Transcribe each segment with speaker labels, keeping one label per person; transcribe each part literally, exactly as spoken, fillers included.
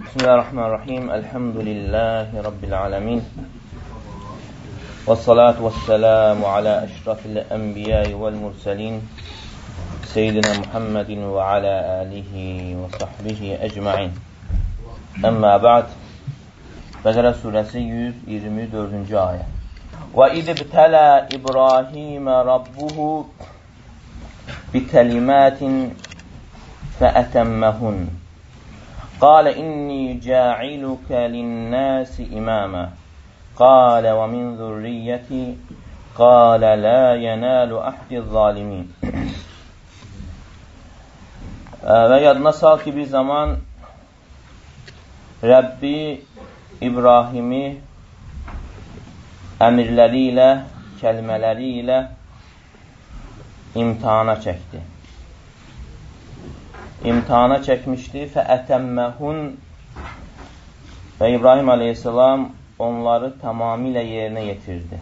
Speaker 1: Bismillahirrahmanirrahim. Elhamdülillahi Rabbil alemin. Və salatu və selamu alə əşrafil ənbiyayı vəl mursalin. Seyyidina Muhammedin və alə alihi və sahbihi əcma'in. Əmmə ba'd. Bəqərə surəsi yüz iyirmi dördüncü ayə. Və idibtələ İbrahimə rabbuhu bikəlimətin fəətəmməhun. قال إني جاعلك للناس إماما قال ومن ذريتي قال لا ينال أحد الظالمين. Və yadına sal ki, bir zaman Rəbbi İbrahimi əmirləri ilə, kəlmələri ilə imtihana çəkdi. İmtihana çəkmişdi. Fəətəmməhun və İbrahim aleyhisselam onları tamamilə yerinə yetirdi.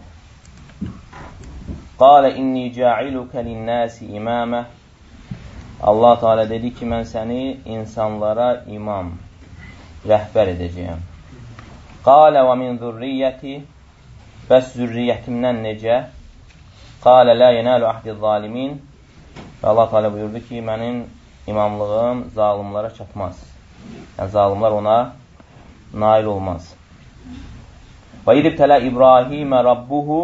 Speaker 1: Qalə inni ca'ilukə linnəsi imamə. Allah Teala dedi ki, mən səni insanlara imam, rəhbər edəcəyəm. Qalə və min zürriyyəti. Bəs zürriyyətimdən necə? Qalə la yenalu ahdi zalimin. Və Allah Teala buyurdu ki, mənim İmamlığım zalimlara çatmaz. Yəni, zalimlar ona nail olmaz. Və idibtələ İbrahimə rabbuhu.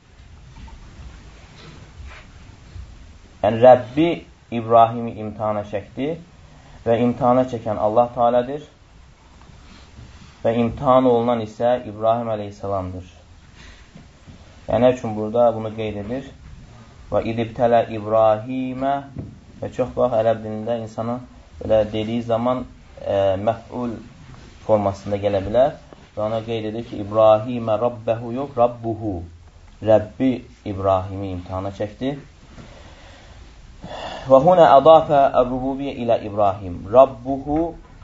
Speaker 1: Yəni, Rəbbi İbrahimi imtihana çəkdi və imtihana çəkən Allah Teala'dır və imtihan olunan isə İbrahim aleyhisselamdır. Yəni, nə üçün burada bunu qeyd edir? Və idibtələ İbrahimə. Və çox vaxt ərəb dilində insana belə dediyi zaman e, məf'ul formasında gələ bilər. Və ona qeyd edir ki, İbrahimə rabbəhu yox, rabbuhu. Rəbbi İbrahimi imtihana çəkdi. Və hunə ədafə ər-rububiyyə ilə İbrahim. Rabbuhu,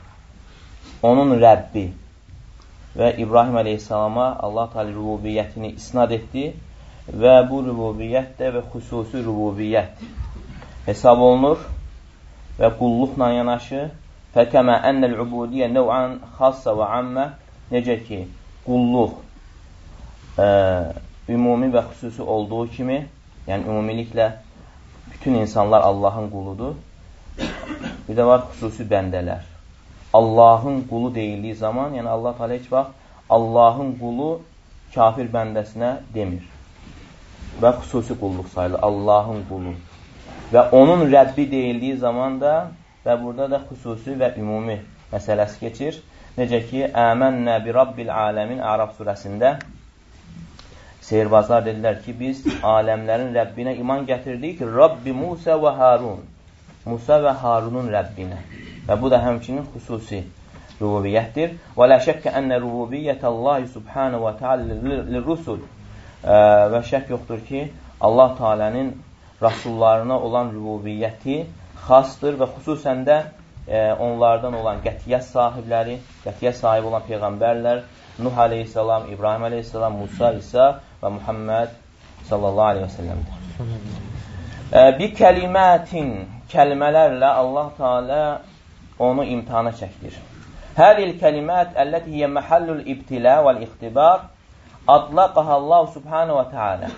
Speaker 1: onun Rəbbi. Və İbrahim aleyhisselama Allah Teala rububiyyətini isnad etdi. Və bu rububiyyət də və xüsusi rububiyyət hesab olunur və qulluqla yanaşı. Fəkəmə ennəl-ubudiyyə nəv'an xassa və ammə. Necə ki, qulluq ə, ümumi və xüsusi olduğu kimi, yəni ümumiliklə bütün insanlar Allahın quludur. Bir də var xüsusi bəndələr. Allahın qulu deyildiyi zaman, yəni Allah Teala heç vaxt Allahın qulu kafir bəndəsinə demir. Və xüsusi qulluq sayılır, Allahın qulu. Və onun Rəbbi deyildiyi zaman da və burada da xüsusi və ümumi məsələsi keçir. Necə ki, Əmənnə bi Rabbil aləmin Ərəf surəsində seyirbazlar dedilər ki, biz aləmlərin Rəbbinə iman gətirdik. Rabbi Musa və Harun. Musa və Harunun Rəbbinə. Və bu da həmçinin xüsusi rububiyyətdir. Və lə şəkkə ənə rububiyyətəllahi subhanə və teala lirrusul. Və şək yoxdur ki, Allah Teala'nın Rasullarına olan rububiyyəti xasdır və xüsusən də e, onlardan olan qətiyyət sahibləri, qətiyyət sahibi olan peyğəmbərlər, Nuh aleyhisselam, İbrahim aleyhisselam, Musa, İsa və Muhammed sallallahu aleyhi və səlləmdir. E, bir kəlimətin, kəlmələrlə Allah Teala onu imtihana çəkdir. Hədil kəlimət əlləti hiyə məhəllül ibtilə vəl-ixtibar adlaqəhə Allah subhanə və teala.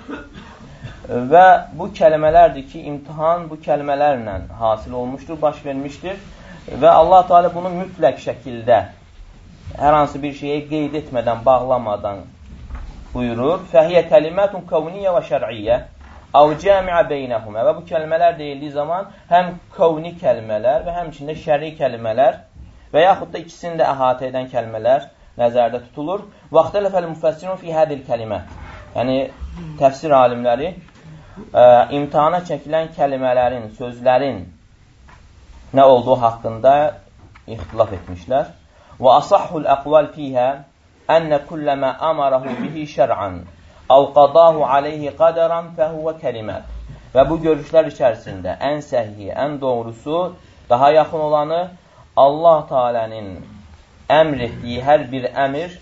Speaker 1: Və bu kəlmələrdir ki, imtihan bu kəlmələrlə hasil olmuşdur, baş vermişdir. Və Allah Teala bunu mütləq şəkildə hər hansı bir şeyə qeyd etmədən, bağlamadan buyurur. Fəhiyyə kəlimətun kavniyyə və şər'iyyə əv cəmiə beynəhumə. Və bu kəlmələr deyildiyi zaman həm kavni kəlmələr və həmçində şər'i kəlmələr və yaxud da ikisini də əhatə edən kəlmələr nəzərdə tutulur. Vaxtələfəl müfəssirun fi hədil kəlimə. Yəni, təfsir alimləri ə, imtihana çəkilən kəlimələrin, sözlərin nə olduğu haqqında ixtilaf etmişlər. Və asahhul əqval fiyhə ənə kulləmə əmarahu bihi şər'an əv qadahu aleyhi qadaran fəhuvə kəlimət. Və bu görüşlər içərisində ən səhih, ən doğrusu, daha yaxın olanı Allah Teala'nın əmr etdiyi hər bir əmr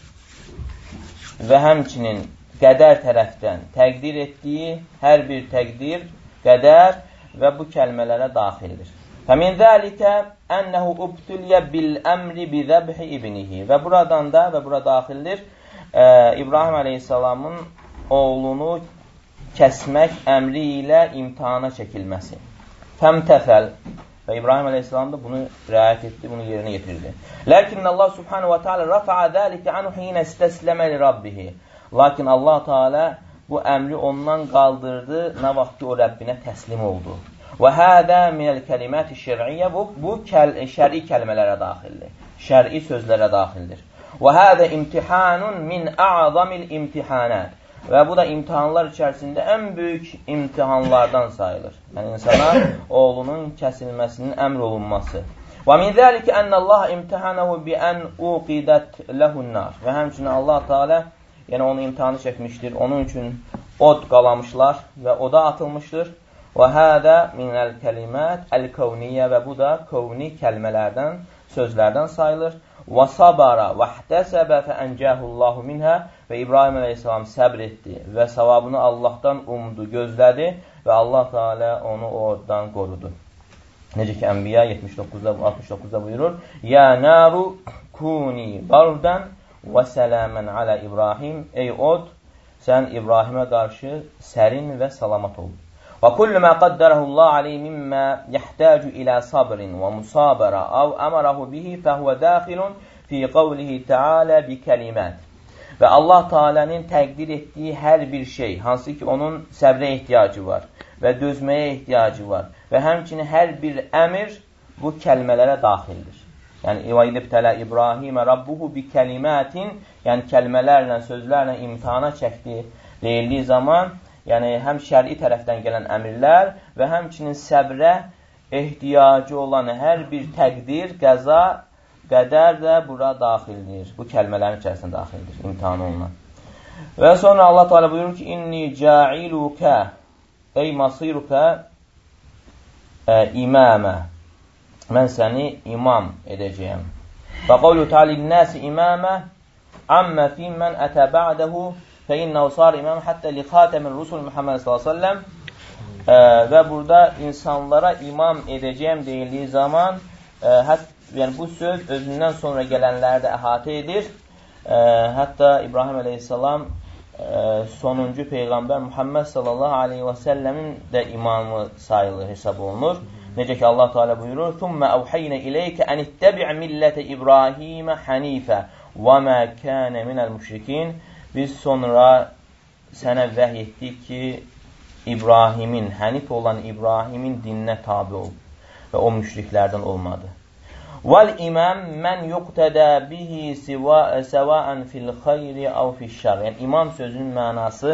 Speaker 1: və həmçinin qədər tərəfdən təqdir etdiyi hər bir təqdir, qədər və bu kəlmələrə daxildir. فَمِنْ ذَٰلِكَ أَنَّهُ اُبْتُلْيَ بِالْأَمْرِ بِذَبْحِ ibnihi. Və buradan da və bura daxildir e, İbrahim Aleyhisselamın oğlunu kəsmək əmri ilə imtihana çəkilməsi. Fəmtəfəl. Və İbrahim Aleyhisselam da bunu riayət etdi, bunu yerinə yetirdi. Lakin Allah Subhanahu wa Taala rafa'a zalika anhu hina istəsləmə li Rabbih. Lakin Allah Teala bu əmri ondan qaldırdı, nə vaxt ki o Rəbbinə təslim oldu. Və hada minəl kəlimati şər'iyyə, bu, bu kəl, şər'i kəlmələrə daxildir. Şər'i sözlərə daxildir. Və hada imtihanun min a'zamil imtihanat. Və bu da imtihanlar içərisində ən böyük imtihanlardan sayılır. Yəni insana oğlunun kəsilməsinin əmr olunması. Və min zəlikə ənəllaha imtihanahu bi ən uqidət ləhunnar. Və həmçinin Allah Teala yəni onu imtihanı çəkmişdir. Onun üçün od qalamışlar və oda atılmışdır. Və hədə minəl kəlimət əl-kəvniyyə, və bu da kövni kəlmələrdən, sözlərdən sayılır. Və sabara və htəsəbə fəəncəhullahu minhə, və İbrahim Aleyhisselam səbr etdi və savabını Allahdan umdu, gözlədi və Allah Teala onu oradan qorudu. Necə ki Ənbiya yetmiş doqquzda, altmış doqquzda buyurur: "Ya naru kuni bardan və salamən alə İbrahim." Ey od, sən İbrahimə qarşı sərin və salamat ol. Və kullu ma qaddarahu alayhi mimma yahtaju ila sabrin və musabara aw amarahu bihi fehuve daxilun fi qawlihi taala bi kelimat. Və Allah Teala'nın təqdir etdiyi hər bir şey, hansı ki onun səbrə ehtiyacı var və dözməyə ehtiyacı var və həmçinin hər bir əmr bu kəlmələrə daxildir. Yəni və idibtələ İbrahimə rabbuhu bi kelimatin, yəni kəlmələrlə, sözlərlə imtihana çəkdi deyildiyi zaman, yəni həm şəri tərəfdən gələn əmirlər və həmçinin səbrə ehtiyacı olan hər bir təqdir, qəza, qədər də bura daxildir. Bu kəlmələrin içərisində daxildir, imtihan olunan. Və sonra Allah Teala buyurur ki: "İnni ca'iluka ey masiruka imamə." Mən səni imam edəcəyəm. Və qawlu Teala "İnnəsi imamə amma fi men ətə ba'dahu fəinnəhu sar imam hatta li xatamin rusul Muhammed sallallahu əleyhi və səlləm." Və burada insanlara imam edəcəyəm deyildiyi zaman, hətta yəni bu söz özündən sonra gələnləri də əhatə edir. E, hətta İbrahim Aleyhisselam e, sonuncu Peyğəmbər Muhammed sallallahu aleyhi və səlləmin də imamı sayılır, hesab olunur. Necə ki Allah Teala buyurur: "Thumma awhayna ilayka an ittabi' millete İbrahim hanife ve ma kana minel müşrikin." Biz sonra sənə vəhy etdik ki, İbrahimin, hənif olan İbrahimin dininə tabi ol və o müşriklərdən olmadı. Vel imam men yuqtada bihi sawa'an fil xeyri aw fi'ş şer. Yəni imam sözünün mənası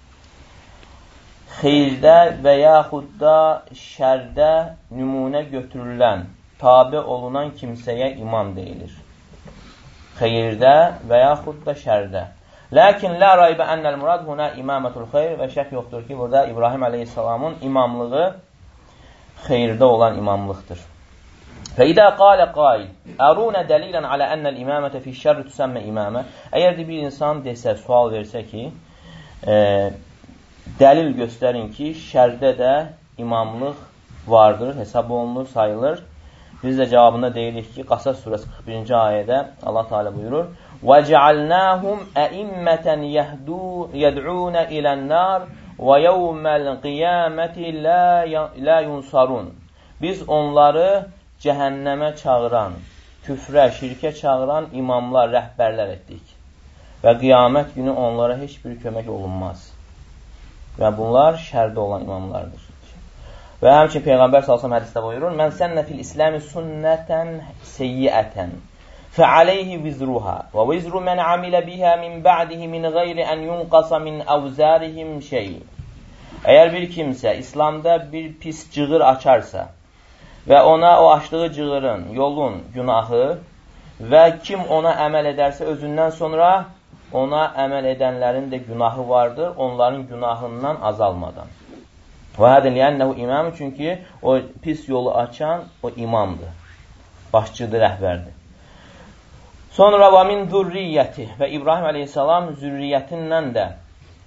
Speaker 1: xeyirdə və yaxud da şərdə nümunə götürülən, tabe olunan kimsəyə imam deyilir. Xeyirdə və yaxud da şərdə. Lakin la raybə ennel murad huna imamatul xeyr, və şək yoxdur ki, burada İbrahim Aleyhisselamın imamlığı xeyirdə olan imamlıqdır. فَإِذَا قَالَ قَائِلٌ أَرُونَ دَلِيلًا عَلَى أَنَّ الْإِمَامَةَ فِي الشَّرِّ تُسَمَّى إِمَامًا. Əgər bir insan desə, sual versə ki, e, dəlil göstərin ki, şərdə də imamlıq vardır, hesab olunur, sayılır. Biz də cavabında deyirik ki, Qasas surəsi qırx birinci ayədə Allah Teala buyurur: وَجَعَلْنَاهُمْ أَئِمَّةً يَدْعُونَ إِلَى النَّارِ وَيَوْمَ الْقِيَامَةِ لَا يُنْصَرُونَ. Biz onları cəhənnəmə çağıran, küfrə, şirkə çağıran imamlar, rəhbərlər etdik. Və qiyamət günü onlara heç bir kömək olunmaz. Və bunlar şərdə olan imamlardır. Və həmçin Peyğəmbər sallallahu əleyhi və səlləm hədisdə buyurur: "Mən sənnə fil İslam sünnətən seyyiətən fəaleyhi vizruha və vizru men amilə biha min ba'dihi min ghayri an yunqasa min awzarihim şey." Əgər bir kimsə İslamda bir pis cığır açarsa və ona o açdığı cığırın, yolun günahı və kim ona əməl edərsə özündən sonra ona əməl edənlərin də günahı vardır, onların günahından azalmadan. Və hədin li'ənəhu imam, çünki o pis yolu açan o imamdır, başçıdır, rəhbərdir. Sonra və min zürriyyəti, və İbrahim Aleyhisselam zürriyyətindən də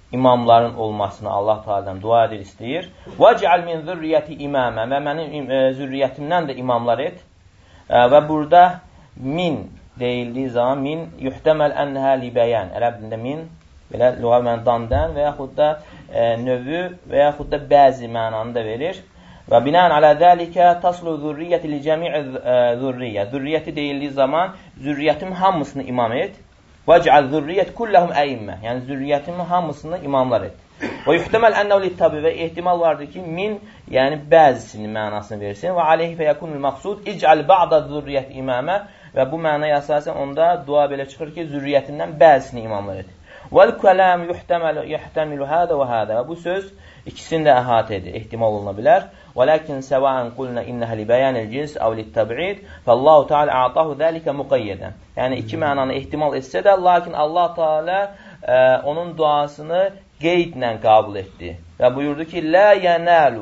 Speaker 1: imamların olmasını Allah Teala'dan dua edir, istəyir. وَجْعَلْ مِنْ ذُرِّيَّةِ imamə və mənim e, zürriyyətimdən də imamlar et. E, və burada min deyildiyi zaman min yuhtəməl ənhə libəyən. Ərəb dilində min belə lüğəvi mənadan və yaxud da e, növü və yaxud da bəzi mənanı da verir. Və binən alə dəlikə taslu zürriyyəti li cəmi'i zürriyyə. Zürriyyəti deyildiyi zaman zürriyyətim hamısını imam et. وَجْعَلْ ذُرِّيَّةِ كُلَّهُمْ əimmə. Yəni, zürriyyətimin hamısını imamlar et. Və yuhtəməl ənəv littabi və ehtimal vardır ki, min, yəni bəzisinin mənasını versin. Və aleyhi fəyəkunul məqsud, ic'al ba'da zürriyyət imamə və bu mənaya əsasən onda dua belə çıxır ki, zürriyyətindən bəzisini imamlar et. Vəl-kələm yuhtəmilu hədə və hədə. Və bu söz ikisini də əhatə edir, ehtimal oluna bilər. وَلَكِنْ سَوَاءً قُلْنَا إِنَّهَا لِبَيَانِ الْجِنْسِ أَوْ لِلتَّبْعِيدِ فَاللّٰهُ تَعَالَى أَعْطَاهُ ذَلِكَ مُقَيَّدًا. Yəni, iki mənanı ehtimal etsə də, lakin Allah Teala e, onun duasını qeydlə qəbul etdi. Və buyurdu ki, لَا يَنَالُ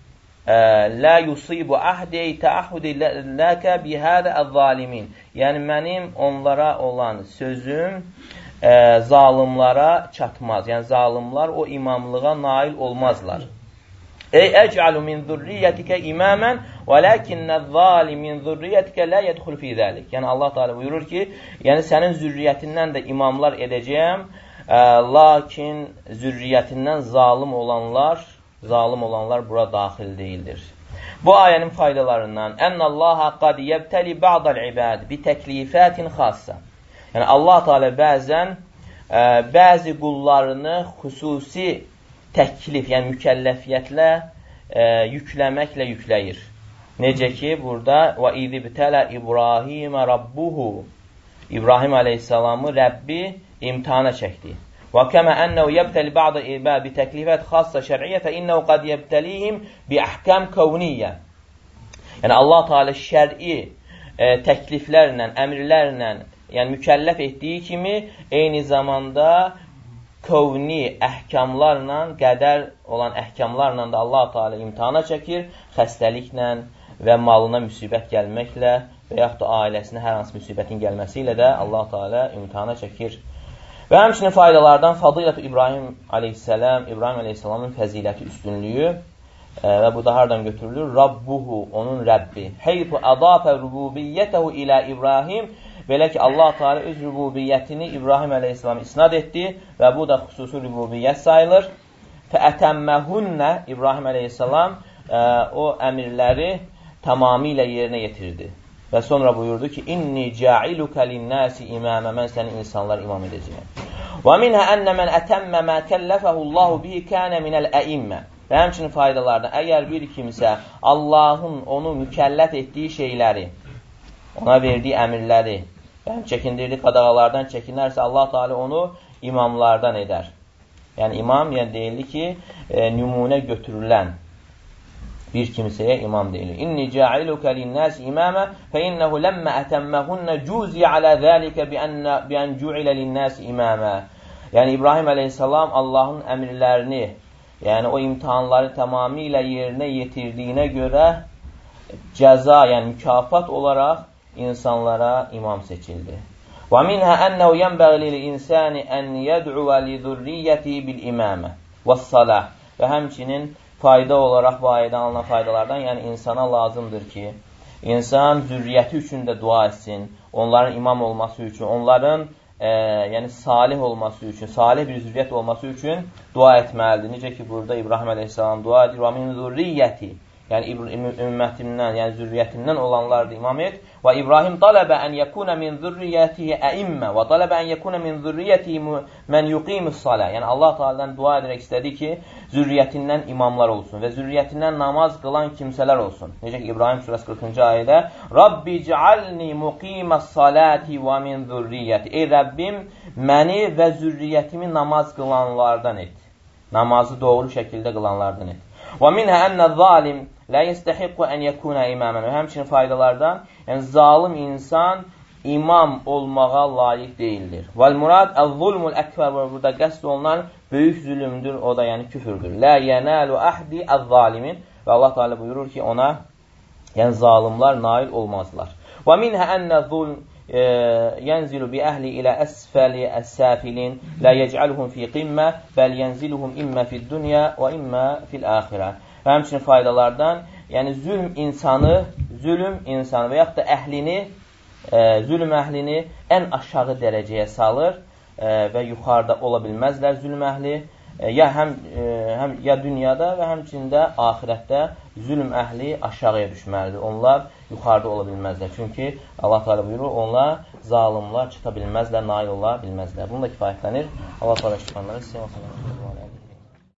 Speaker 1: لَا يُصِيبُ أَحْدِي تَأَحُدِ لَكَ بِهَذَا الظَّالِمِينَ. Yəni, mənim onlara olan sözüm e, zalimlara çatmaz. Yəni, zalimlar o imamlığa nail olmazlar. Ey ec'alu min zurriyyətikə imamən və ləkinnəz-zalim min zurriyyətikə lə yədxul fi zəlik. Yəni Allah Teala buyurur ki, yəni sənin zürriyyətindən də imamlar edəcəyəm, ə, lakin zürriyyətindən zalim olanlar, zalim olanlar bura daxil deyildir. Bu ayənin faydalarından Ənnallaha qad yebtəli ba'dal ibad bi təklifətin xassa. Yəni Allah Teala bəzən ə, bəzi qullarını xüsusi təklif, yəni mükəlləfiyyətlə, e, yükləməklə yükləyir. Necə ki, burada وَاِذِ بِتَلَى İbrahimə رَبُّهُ İbrahim aleyhissalamı Rəbbi imtihana çəkdi. وَكَمَا أَنَّهُ يَبْتَلِ بَعْضَ إِبَا بِتَكْلِفَةٍ خاصة şər'iyyə فَإِنَّهُ قَدْ يَبْتَلِيهِمْ بِأَحْكَامٍ كَوْنِيَّةٍ. Yəni Allah Teala şər'i e, təkliflərlə, əmrlərlə, yəni mükəlləf etdiyi kimi eyni zamanda kövni əhkamlarla, qədər olan əhkamlarla da Allah Teala imtihana çəkir, xəstəliklə və malına müsibət gəlməklə və yaxud da ailəsinə hər hansı müsibətin gəlməsi ilə də Allah Teala imtihana çəkir. Və həmçinin faydalardan Fadilət İbrahim aleyhissalam, İbrahim aleyhissalamın fəziləti, üstünlüyü e, və bu da hardan götürülür? Rabbuhu, onun Rəbbi. Heyfu ədafə rububiyyətəhu ilə İbrahim. Belə ki, Allah Teala öz rübubiyyətini İbrahim əleyhissalam isnad etdi və bu da xüsusi rübubiyyət sayılır. Fəətəmməhünnə İbrahim əleyhissalam ə, o əmirləri tamamilə yerinə yetirdi. Və sonra buyurdu ki, İnni cəilukə linnəsi imamə, mən səni insanlar imam edəcəyəm. Və minhə ənə mən ətəmmə mə kəlləfəhullahu bihi kənə minəl əimmə. Və həmçinin faydalardan, əgər bir kimsə Allahın onu mükəlləf etdiyi şeyləri, ona verdiyi əmirləri, yəni çəkindirdiyi qadağalardan çəkinərsə, Allah Teala onu imamlardan edər. Yəni imam, yəni deyilir ki, e, nümunə götürülən bir kimsəyə imam deyilir. İnni cəilukə linnəs imamə fə innəhu ləmmə ətəmməhunnə cüziyə alə zəlikə bi ən cüilə linnəs imamə. Yəni İbrahim əleyhissalam Allahın əmirlərini, yəni o imtihanları tamamilə yerinə yetirdiyinə görə cəza, yəni mükafat olaraq insanlara imam seçildi. Və minhə ənəhu yənbəği lil-insani ən yəd'uvə li-zurriyyəti bil-imamə və-salah. Və həmçinin fayda olaraq bu ayədən alınan faydalardan, yəni insana lazımdır ki, insan zürriyyəti üçün də dua etsin, onların imam olması üçün, onların e, yəni salih olması üçün, salih bir zürriyyət olması üçün dua etməlidir. Necə ki, burada İbrahim əleyhissalam dua edir, və min zurriyyəti, yəni ümmətimdən, yəni zürriyyətimdən olanlardır imam et. Və İbrahim tələbə ən yəkuna min zürriyyətihi əimmə və tələbə ən yəkuna min zürriyyətihi mən yuqimus salə. Yəni Allah Teala'dan dua edərək istədi ki, zürriyyətindən imamlar olsun və zürriyyətindən namaz qılan kimsələr olsun. Necə ki, İbrahim surəsi qırxıncı ayədə Rabbi cəalni muqimas salati və min zürriyyəti. Ey Rəbbim, məni və zürriyyətimi namaz qılanlardan et. Namazı doğru şəkildə qılanlardan et. Və minhə ənə zalim lə yəstəhiqqu ən yəkuna imamən. Və həmçinin faydalardan, yəni zalim insan imam olmağa layiq deyildir. Vəl-murad əz-zulmul əkbər, burada qəsd olunan böyük zülümdür, o da yəni küfürdür. Lə yənəlu əhdi əz-zalimin. Və Allah Teala buyurur ki, ona, yəni zalimlar nail olmazlar. Və minhə ənə zulm ينزل بأهل إلى أسفل السافلين لا يجعلهم في قمة بل ينزلهم إما في الدنيا وإما في الآخرة. Və həmçinin faydalardan, yəni zülm insanı, zülm insanı və yaxud da əhlini, e, zülm əhlini ən aşağı dərəcəyə salır e, və yuxarıda ola bilməzlər zülm əhli. E, ya həm, e, həm ya dünyada və həmçində axirətdə zülm əhli aşağıya düşməlidir. Onlar yuxarıda ola bilməzlər. Çünki Allah Teala buyurur, onlar zalimlar çıxa bilməzlər, nail ola bilməzlər. Bunu da kifayətlənir. Allah Teala şübhanları sevə